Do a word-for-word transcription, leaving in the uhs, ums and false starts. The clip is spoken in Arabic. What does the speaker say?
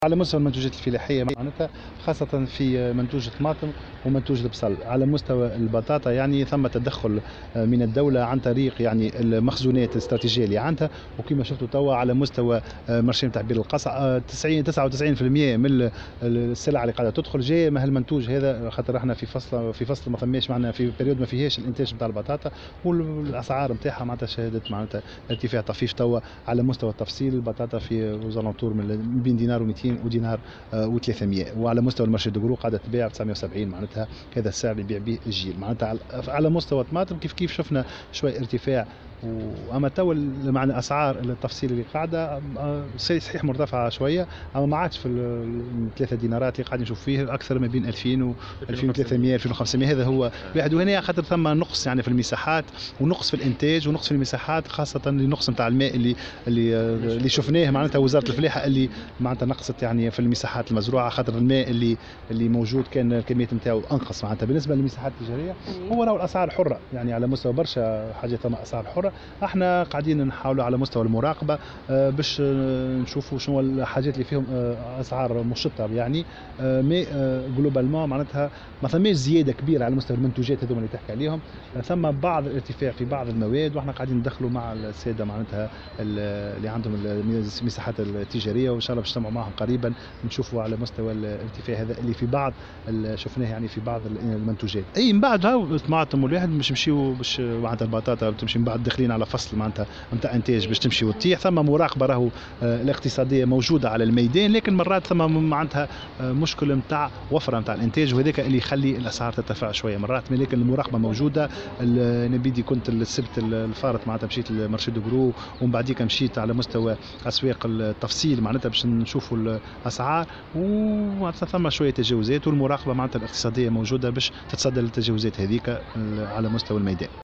على مستوى المنتوجات الفلاحية معناتها خاصة في منتوج الطماطم ومنتوج البصل. على مستوى البطاطا يعني ثم تدخل من الدولة عن طريق يعني المخزونات الاستراتيجية اللي عندها، وكما شفتوا توا على مستوى مرشين تعبير القصع تسعين تسعة وتسعين بالمئة من السلع اللي قاعدة تدخل جاية من هالمنتوج هذا، خاطر احنا في فصل في فصل ما فماش معنا في بريود ما فيهاش الانتاج نتاع البطاطا، والاسعار نتاعها معناتها شهدت معناتها ارتفاع طفيف توا على مستوى التفصيل. البطاطا في وزارونتور من بين دينار ومئتين ودينار و300، وعلى مستوى المارشي دوغرو قاعده تبيع ب تسعمئة وسبعين، معناتها هذا السعر اللي يبيع به الجيل. معناتها على مستوى الطماطم كيف كيف شفنا شوي ارتفاع، واما تو معنى اسعار التفصيل اللي قاعده صحيح مرتفعه شويه، اما ما عادش في الثلاثه دينارات اللي قاعدين نشوف فيه اكثر ما بين ألفين و ألفين وثلاثمئة ألفين وخمسمئة. هذا هو واحد، وهنا خاطر ثم نقص يعني في المساحات ونقص في الانتاج ونقص في المساحات، خاصه النقص نتاع الماء اللي اللي اللي شفناه معناتها وزاره الفلاحه اللي معناتها نقصت يعني في المساحات المزروعه، خاطر الماء اللي اللي موجود كان الكميات نتاعو انقص. معناتها بالنسبه للمساحات التجاريه هو راهو الاسعار حره، يعني على مستوى برشا حاجات ثم اسعار حره. احنا قاعدين نحاولوا على مستوى المراقبه باش نشوفوا شنو الحاجات اللي فيهم اسعار مشطه، يعني مي جلوبالمون معناتها ما ثماش زياده كبيره على مستوى المنتوجات هذوما اللي تحكي عليهم، ثم بعض الارتفاع في بعض المواد، واحنا قاعدين ندخلوا مع الساده معناتها اللي عندهم المساحات التجاريه، وان شاء الله باش نجتمعوا معهم قريبا نشوفوا على مستوى الارتفاع هذا اللي في بعض شفناه يعني في بعض المنتوجات. اي من بعد هاو الطماطم والواحد باش نمشيو باش معناتها البطاطا تمشي من بعد داخلين على فصل معناتها نتاع انتاج باش تمشي وتطيح، ثم مراقبه راهو الاقتصاديه موجوده على الميدان، لكن مرات ثم معناتها مشكل نتاع وفره نتاع الانتاج، وهذاك اللي يخلي الاسعار ترتفع شويه مرات، لكن المراقبه موجوده. نبيدي كنت السبت الفارط معناتها مشيت لمارشي دوغرو، ومن بعديك مشيت على مستوى اسواق التفصيل معناتها باش نشوفوا الاسعار، ومعناتها ثم شويه تجاوزات، والمراقبه معناتها الاقتصاديه موجوده باش تتصدى للتجاوزات هذيك على مستوى الميدان.